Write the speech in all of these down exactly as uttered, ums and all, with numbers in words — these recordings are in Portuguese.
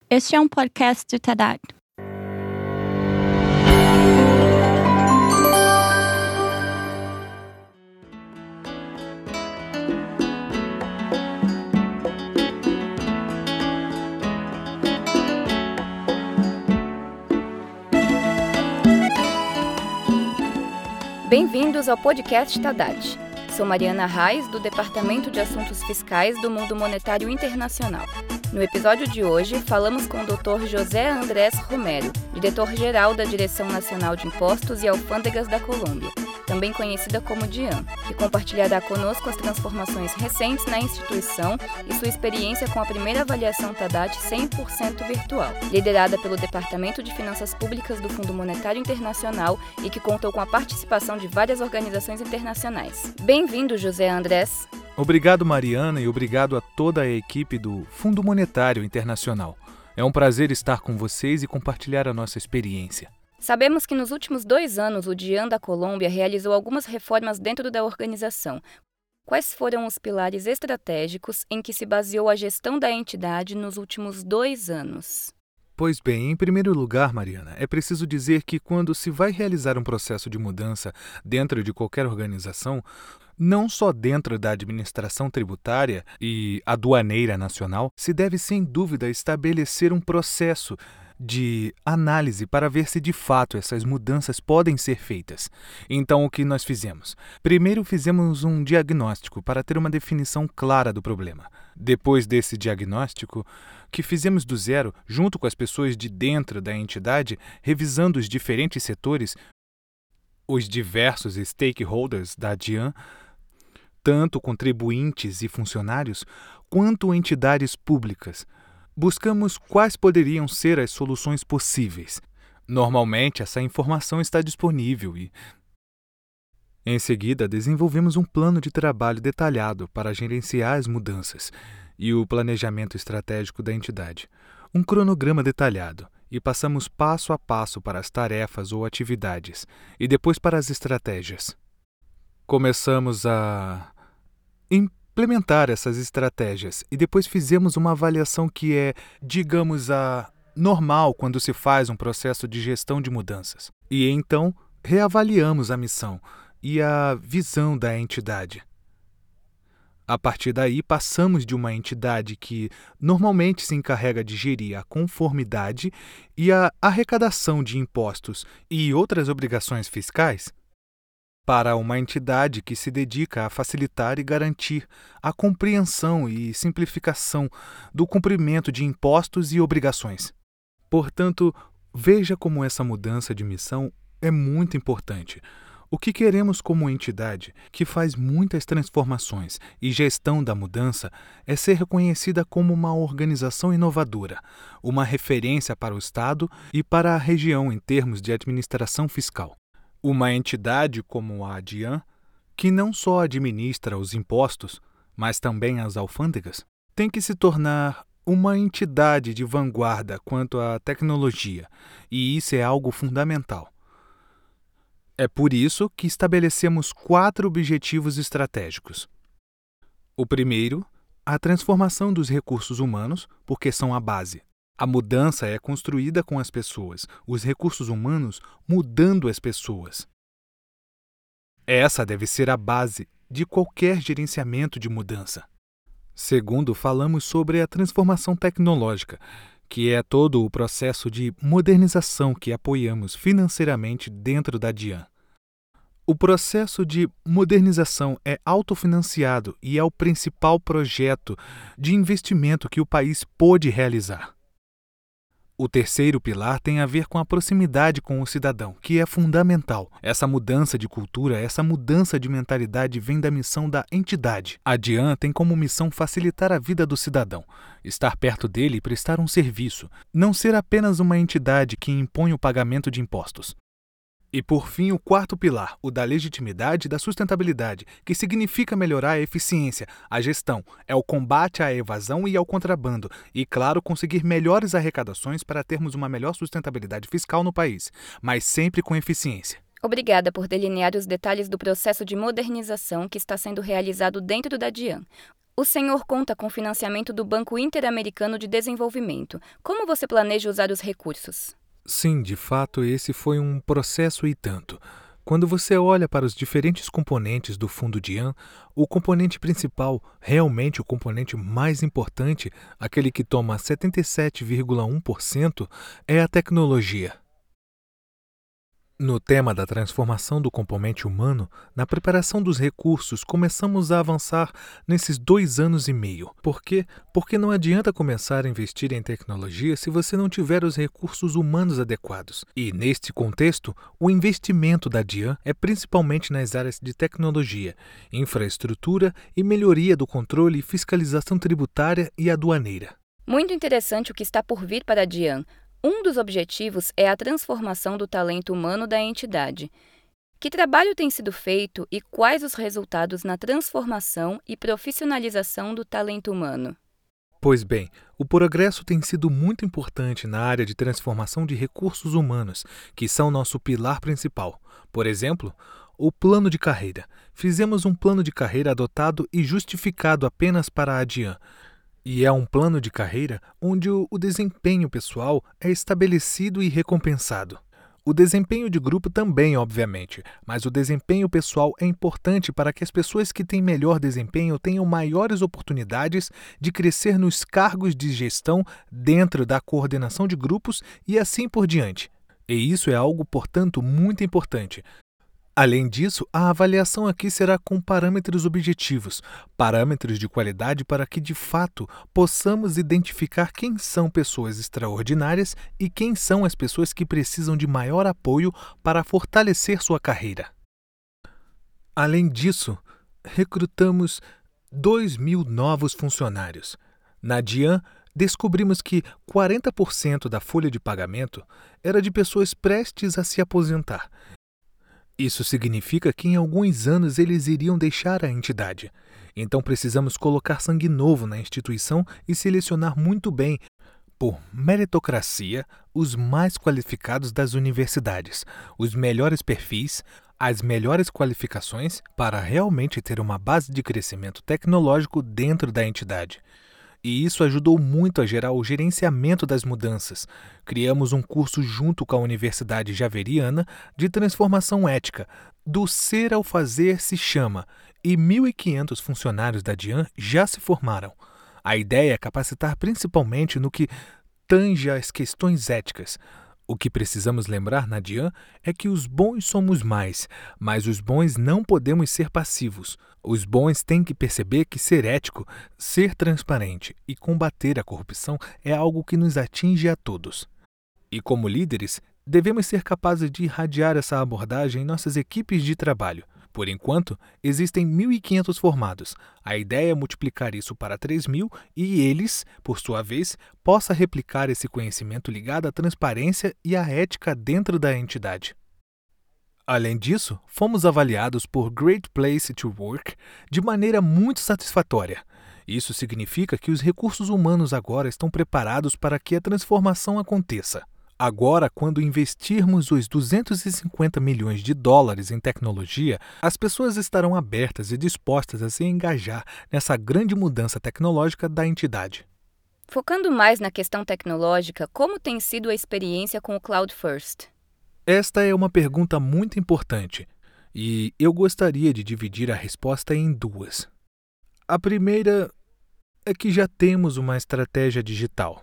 Este é um podcast do Tadat. Bem-vindos ao podcast Tadat. Sou Mariana Reis, do Departamento de Assuntos Fiscais do Mundo Monetário Internacional. No episódio de hoje, falamos com o doutor José Andrés Romero, diretor-geral da Direção Nacional de Impostos e Alfândegas da Colômbia, também conhecida como DIAN, que compartilhará conosco as transformações recentes na instituição e sua experiência com a primeira avaliação Tadat cem por cento virtual, liderada pelo Departamento de Finanças Públicas do Fundo Monetário Internacional e que contou com a participação de várias organizações internacionais. Bem-vindo, José Andrés. Obrigado, Mariana, e obrigado a toda a equipe do Fundo Monetário Internacional. É um prazer estar com vocês e compartilhar a nossa experiência. Sabemos que nos últimos dois anos o DIAN da Colômbia realizou algumas reformas dentro da organização. Quais foram os pilares estratégicos em que se baseou a gestão da entidade nos últimos dois anos? Pois bem, em primeiro lugar, Mariana, é preciso dizer que quando se vai realizar um processo de mudança dentro de qualquer organização, não só dentro da administração tributária e aduaneira nacional, se deve sem dúvida estabelecer um processo de análise para ver se de fato essas mudanças podem ser feitas. Então, o que nós fizemos? Primeiro, fizemos um diagnóstico para ter uma definição clara do problema. Depois desse diagnóstico, que fizemos do zero, junto com as pessoas de dentro da entidade, revisando os diferentes setores, os diversos stakeholders da DIAN, tanto contribuintes e funcionários, quanto entidades públicas. Buscamos quais poderiam ser as soluções possíveis. Normalmente, essa informação está disponível e, em seguida, desenvolvemos um plano de trabalho detalhado para gerenciar as mudanças e o planejamento estratégico da entidade, um cronograma detalhado, e passamos passo a passo para as tarefas ou atividades e depois para as estratégias. Começamos a implementar essas estratégias e depois fizemos uma avaliação que é, digamos, a normal quando se faz um processo de gestão de mudanças. E então reavaliamos a missão e a visão da entidade. A partir daí, passamos de uma entidade que normalmente se encarrega de gerir a conformidade e a arrecadação de impostos e outras obrigações fiscais para uma entidade que se dedica a facilitar e garantir a compreensão e simplificação do cumprimento de impostos e obrigações. Portanto, veja como essa mudança de missão é muito importante. O que queremos como entidade, que faz muitas transformações e gestão da mudança, é ser reconhecida como uma organização inovadora, uma referência para o Estado e para a região em termos de administração fiscal. Uma entidade como a DIAN, que não só administra os impostos, mas também as alfândegas, tem que se tornar uma entidade de vanguarda quanto à tecnologia, e isso é algo fundamental. É por isso que estabelecemos quatro objetivos estratégicos. O primeiro, a transformação dos recursos humanos, porque são a base. A mudança é construída com as pessoas, os recursos humanos mudando as pessoas. Essa deve ser a base de qualquer gerenciamento de mudança. Segundo, falamos sobre a transformação tecnológica, que é todo o processo de modernização que apoiamos financeiramente dentro da DIAN. O processo de modernização é autofinanciado e é o principal projeto de investimento que o país pôde realizar. O terceiro pilar tem a ver com a proximidade com o cidadão, que é fundamental. Essa mudança de cultura, essa mudança de mentalidade vem da missão da entidade. A DIAN tem como missão facilitar a vida do cidadão, estar perto dele e prestar um serviço, não ser apenas uma entidade que impõe o pagamento de impostos. E, por fim, o quarto pilar, o da legitimidade e da sustentabilidade, que significa melhorar a eficiência, a gestão, é o combate à evasão e ao contrabando e, claro, conseguir melhores arrecadações para termos uma melhor sustentabilidade fiscal no país, mas sempre com eficiência. Obrigada por delinear os detalhes do processo de modernização que está sendo realizado dentro da DIAN. O senhor conta com financiamento do Banco Interamericano de Desenvolvimento. Como você planeja usar os recursos? Sim, de fato, esse foi um processo e tanto. Quando você olha para os diferentes componentes do fundo DIAN, o componente principal, realmente o componente mais importante, aquele que toma setenta e sete vírgula um por cento, é a tecnologia. No tema da transformação do componente humano, na preparação dos recursos, começamos a avançar nesses dois anos e meio. Por quê? Porque não adianta começar a investir em tecnologia se você não tiver os recursos humanos adequados. E, neste contexto, o investimento da DIAN é principalmente nas áreas de tecnologia, infraestrutura e melhoria do controle e fiscalização tributária e aduaneira. Muito interessante o que está por vir para a DIAN. Um dos objetivos é a transformação do talento humano da entidade. Que trabalho tem sido feito e quais os resultados na transformação e profissionalização do talento humano? Pois bem, o progresso tem sido muito importante na área de transformação de recursos humanos, que são nosso pilar principal. Por exemplo, o plano de carreira. Fizemos um plano de carreira adotado e justificado apenas para a DIAN. E é um plano de carreira onde o, o desempenho pessoal é estabelecido e recompensado. O desempenho de grupo também, obviamente, mas o desempenho pessoal é importante para que as pessoas que têm melhor desempenho tenham maiores oportunidades de crescer nos cargos de gestão dentro da coordenação de grupos e assim por diante. E isso é algo, portanto, muito importante. Além disso, a avaliação aqui será com parâmetros objetivos, parâmetros de qualidade para que, de fato, possamos identificar quem são pessoas extraordinárias e quem são as pessoas que precisam de maior apoio para fortalecer sua carreira. Além disso, recrutamos dois mil novos funcionários. Na DIAN, descobrimos que quarenta por cento da folha de pagamento era de pessoas prestes a se aposentar. Isso significa que em alguns anos eles iriam deixar a entidade. Então precisamos colocar sangue novo na instituição e selecionar muito bem, por meritocracia, os mais qualificados das universidades, os melhores perfis, as melhores qualificações para realmente ter uma base de crescimento tecnológico dentro da entidade. E isso ajudou muito a gerar o gerenciamento das mudanças. Criamos um curso junto com a Universidade Javeriana de transformação ética. Do ser ao fazer se chama, e mil e quinhentos funcionários da DIAN já se formaram. A ideia é capacitar principalmente no que tange às questões éticas. O que precisamos lembrar na DIAN é que os bons somos mais, mas os bons não podemos ser passivos. Os bons têm que perceber que ser ético, ser transparente e combater a corrupção é algo que nos atinge a todos. E como líderes, devemos ser capazes de irradiar essa abordagem em nossas equipes de trabalho. Por enquanto, existem mil e quinhentos formados. A ideia é multiplicar isso para três mil e eles, por sua vez, possam replicar esse conhecimento ligado à transparência e à ética dentro da entidade. Além disso, fomos avaliados por Great Place to Work de maneira muito satisfatória. Isso significa que os recursos humanos agora estão preparados para que a transformação aconteça. Agora, quando investirmos os duzentos e cinquenta milhões de dólares em tecnologia, as pessoas estarão abertas e dispostas a se engajar nessa grande mudança tecnológica da entidade. Focando mais na questão tecnológica, como tem sido a experiência com o Cloud First? Esta é uma pergunta muito importante e eu gostaria de dividir a resposta em duas. A primeira é que já temos uma estratégia digital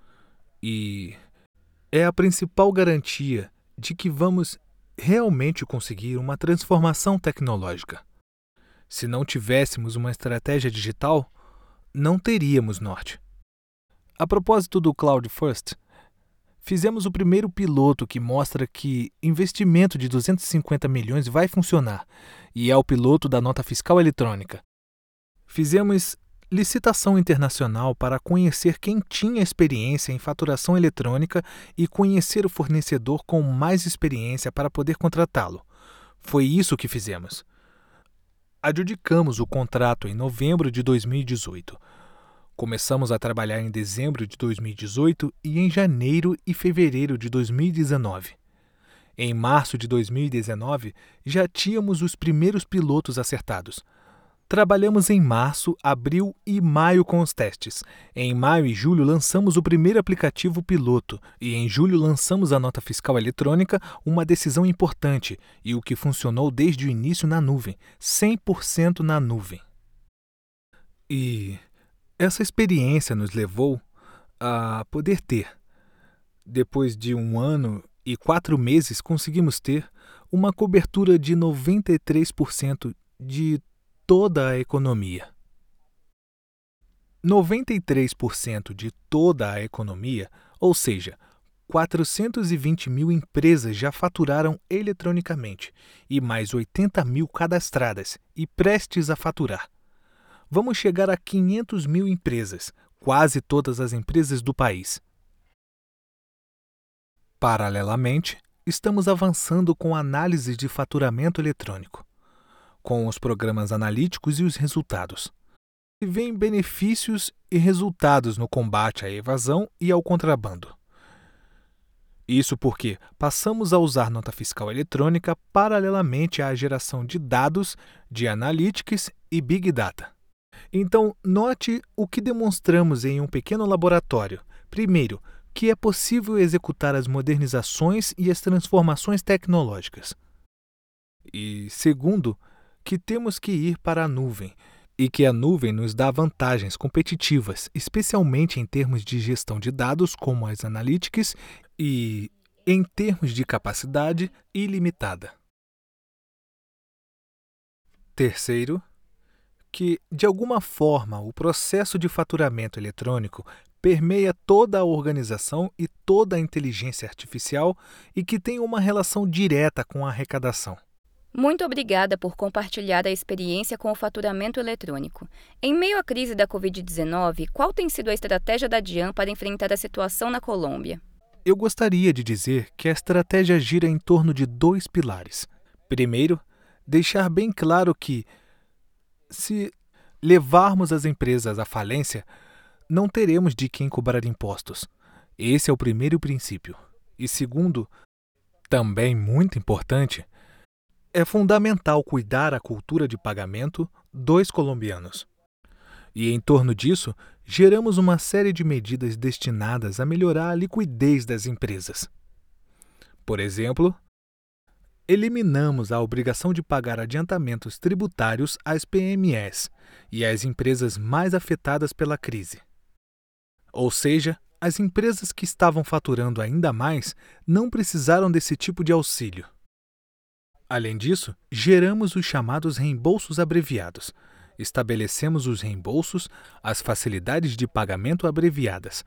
e é a principal garantia de que vamos realmente conseguir uma transformação tecnológica. Se não tivéssemos uma estratégia digital, não teríamos norte. A propósito do Cloud First, fizemos o primeiro piloto que mostra que investimento de duzentos e cinquenta milhões vai funcionar, e é o piloto da nota fiscal eletrônica. Fizemos licitação internacional para conhecer quem tinha experiência em faturação eletrônica e conhecer o fornecedor com mais experiência para poder contratá-lo. Foi isso que fizemos. Adjudicamos o contrato em novembro de dois mil e dezoito. Começamos a trabalhar em dezembro de dois mil e dezoito e em janeiro e fevereiro de dois mil e dezenove. Em março de dois mil e dezenove, já tínhamos os primeiros pilotos acertados. Trabalhamos em março, abril e maio com os testes. Em maio e julho lançamos o primeiro aplicativo piloto e em julho lançamos a nota fiscal eletrônica, uma decisão importante e o que funcionou desde o início na nuvem, cem por cento na nuvem. E essa experiência nos levou a poder ter, depois de um ano e quatro meses, conseguimos ter uma cobertura de noventa e três por cento de toda a economia. noventa e três por cento de toda a economia, ou seja, quatrocentas e vinte mil empresas já faturaram eletronicamente e mais oitenta mil cadastradas e prestes a faturar. Vamos chegar a quinhentas mil empresas, quase todas as empresas do país. Paralelamente, estamos avançando com análises de faturamento eletrônico, com os programas analíticos e os resultados. E vêm benefícios e resultados no combate à evasão e ao contrabando. Isso porque passamos a usar nota fiscal eletrônica paralelamente à geração de dados de Analytics e Big Data. Então, note o que demonstramos em um pequeno laboratório. Primeiro, que é possível executar as modernizações e as transformações tecnológicas. E segundo, que temos que ir para a nuvem, e que a nuvem nos dá vantagens competitivas, especialmente em termos de gestão de dados, como as Analytics, e em termos de capacidade ilimitada. Terceiro, que, de alguma forma, o processo de faturamento eletrônico permeia toda a organização e toda a inteligência artificial e que tem uma relação direta com a arrecadação. Muito obrigada por compartilhar a experiência com o faturamento eletrônico. Em meio à crise da covid dezenove, qual tem sido a estratégia da DIAN para enfrentar a situação na Colômbia? Eu gostaria de dizer que a estratégia gira em torno de dois pilares. Primeiro, deixar bem claro que, se levarmos as empresas à falência, não teremos de quem cobrar impostos. Esse é o primeiro princípio. E segundo, também muito importante, é fundamental cuidar a cultura de pagamento dos colombianos. E em torno disso, geramos uma série de medidas destinadas a melhorar a liquidez das empresas. Por exemplo, eliminamos a obrigação de pagar adiantamentos tributários às P M Es e às empresas mais afetadas pela crise. Ou seja, as empresas que estavam faturando ainda mais não precisaram desse tipo de auxílio. Além disso, geramos os chamados reembolsos abreviados. Estabelecemos os reembolsos, as facilidades de pagamento abreviadas.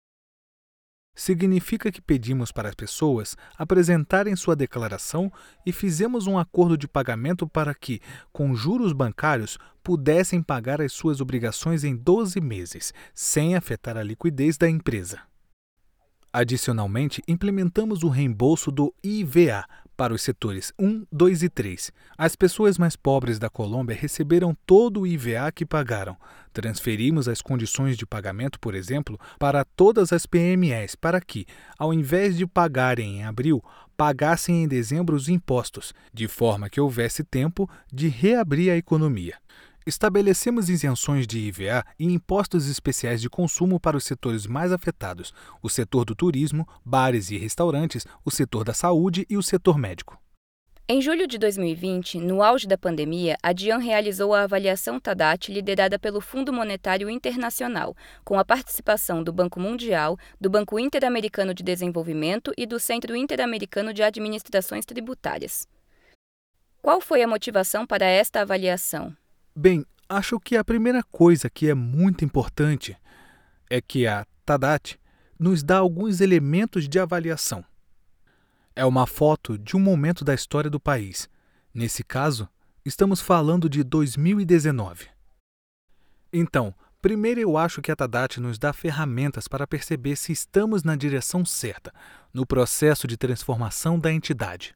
Significa que pedimos para as pessoas apresentarem sua declaração e fizemos um acordo de pagamento para que, com juros bancários, pudessem pagar as suas obrigações em doze meses, sem afetar a liquidez da empresa. Adicionalmente, implementamos o reembolso do I V A para os setores um, dois e três. As pessoas mais pobres da Colômbia receberam todo o I V A que pagaram. Transferimos as condições de pagamento, por exemplo, para todas as P M Es, para que, ao invés de pagarem em abril, pagassem em dezembro os impostos, de forma que houvesse tempo de reabrir a economia. Estabelecemos isenções de I V A e impostos especiais de consumo para os setores mais afetados, o setor do turismo, bares e restaurantes, o setor da saúde e o setor médico. Em julho de dois mil e vinte, no auge da pandemia, a DIAN realizou a avaliação TADAT liderada pelo Fundo Monetário Internacional, com a participação do Banco Mundial, do Banco Interamericano de Desenvolvimento e do Centro Interamericano de Administrações Tributárias. Qual foi a motivação para esta avaliação? Bem, acho que a primeira coisa que é muito importante é que a TADAT nos dá alguns elementos de avaliação. É uma foto de um momento da história do país. Nesse caso, estamos falando de dois mil e dezenove. Então, primeiro eu acho que a TADAT nos dá ferramentas para perceber se estamos na direção certa, no processo de transformação da entidade.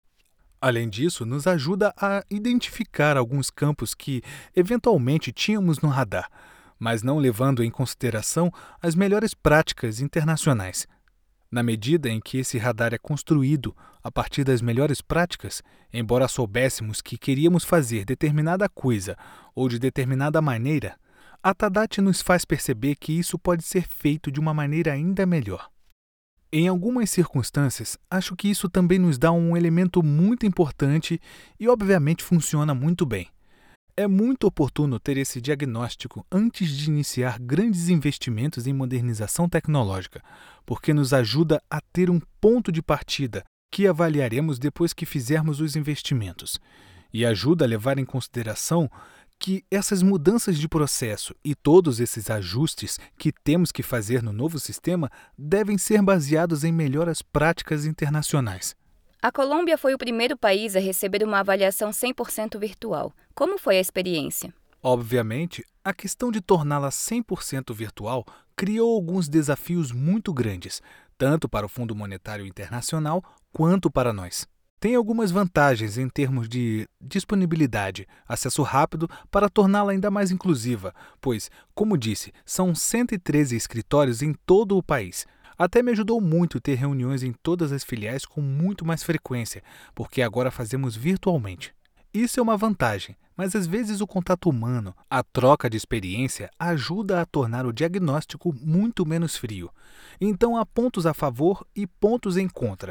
Além disso, nos ajuda a identificar alguns campos que, eventualmente, tínhamos no radar, mas não levando em consideração as melhores práticas internacionais. Na medida em que esse radar é construído a partir das melhores práticas, embora soubéssemos que queríamos fazer determinada coisa ou de determinada maneira, a TADAT nos faz perceber que isso pode ser feito de uma maneira ainda melhor. Em algumas circunstâncias, acho que isso também nos dá um elemento muito importante e obviamente funciona muito bem. É muito oportuno ter esse diagnóstico antes de iniciar grandes investimentos em modernização tecnológica, porque nos ajuda a ter um ponto de partida que avaliaremos depois que fizermos os investimentos, e ajuda a levar em consideração que essas mudanças de processo e todos esses ajustes que temos que fazer no novo sistema devem ser baseados em melhoras práticas internacionais. A Colômbia foi o primeiro país a receber uma avaliação cem por cento virtual. Como foi a experiência? Obviamente, a questão de torná-la cem por cento virtual criou alguns desafios muito grandes, tanto para o Fundo Monetário Internacional quanto para nós. Tem algumas vantagens em termos de disponibilidade, acesso rápido para torná-la ainda mais inclusiva, pois, como disse, são cento e treze escritórios em todo o país. Até me ajudou muito ter reuniões em todas as filiais com muito mais frequência, porque agora fazemos virtualmente. Isso é uma vantagem, mas às vezes o contato humano, a troca de experiência, ajuda a tornar o diagnóstico muito menos frio. Então há pontos a favor e pontos em contra.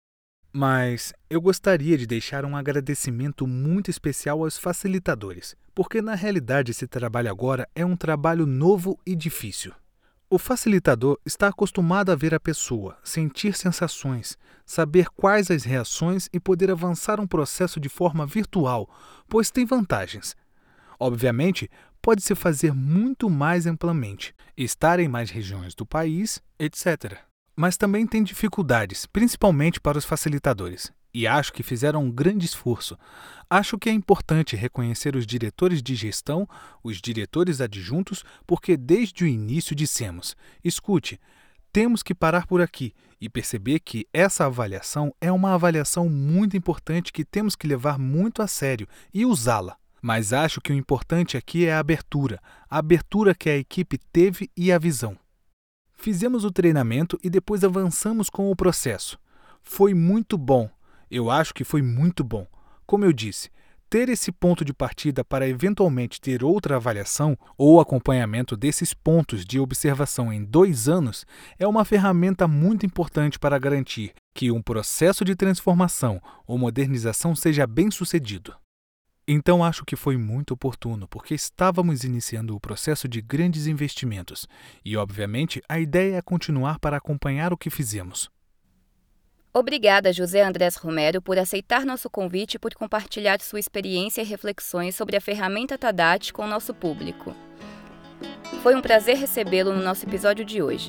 Mas eu gostaria de deixar um agradecimento muito especial aos facilitadores, porque na realidade esse trabalho agora é um trabalho novo e difícil. O facilitador está acostumado a ver a pessoa, sentir sensações, saber quais as reações e poder avançar um processo de forma virtual, pois tem vantagens. Obviamente, pode-se fazer muito mais amplamente, estar em mais regiões do país, etcétera. Mas também tem dificuldades, principalmente para os facilitadores, e acho que fizeram um grande esforço. Acho que é importante reconhecer os diretores de gestão, os diretores adjuntos, porque desde o início dissemos: escute, temos que parar por aqui e perceber que essa avaliação é uma avaliação muito importante que temos que levar muito a sério e usá-la. Mas acho que o importante aqui é a abertura, a abertura que a equipe teve e a visão. Fizemos o treinamento e depois avançamos com o processo. Foi muito bom. Eu acho que foi muito bom. Como eu disse, ter esse ponto de partida para eventualmente ter outra avaliação ou acompanhamento desses pontos de observação em dois anos é uma ferramenta muito importante para garantir que um processo de transformação ou modernização seja bem sucedido. Então acho que foi muito oportuno, porque estávamos iniciando o processo de grandes investimentos e, obviamente, a ideia é continuar para acompanhar o que fizemos. Obrigada, José Andrés Romero, por aceitar nosso convite e por compartilhar sua experiência e reflexões sobre a ferramenta TADAT com o nosso público. Foi um prazer recebê-lo no nosso episódio de hoje.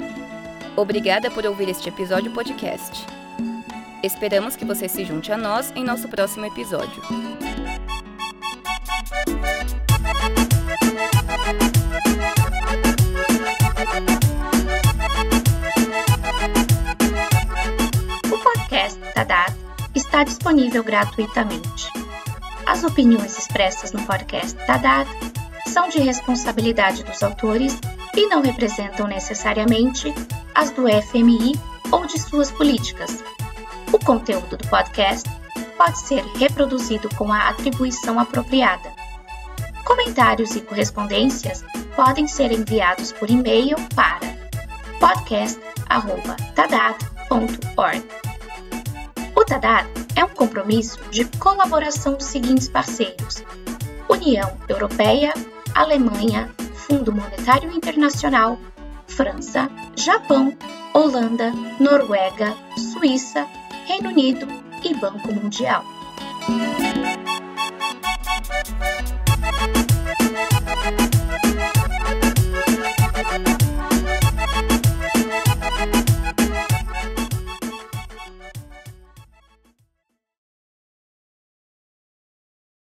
Obrigada por ouvir este episódio podcast. Esperamos que você se junte a nós em nosso próximo episódio. O podcast TADAT está disponível gratuitamente. As opiniões expressas no podcast TADAT são de responsabilidade dos autores e não representam necessariamente as do F M I ou de suas políticas. O conteúdo do podcast pode ser reproduzido com a atribuição apropriada. Comentários e correspondências podem ser enviados por e-mail para podcast arroba tadat ponto org. O TADAT é um compromisso de colaboração dos seguintes parceiros: União Europeia, Alemanha, Fundo Monetário Internacional, França, Japão, Holanda, Noruega, Suíça, Reino Unido e Banco Mundial. Thank you.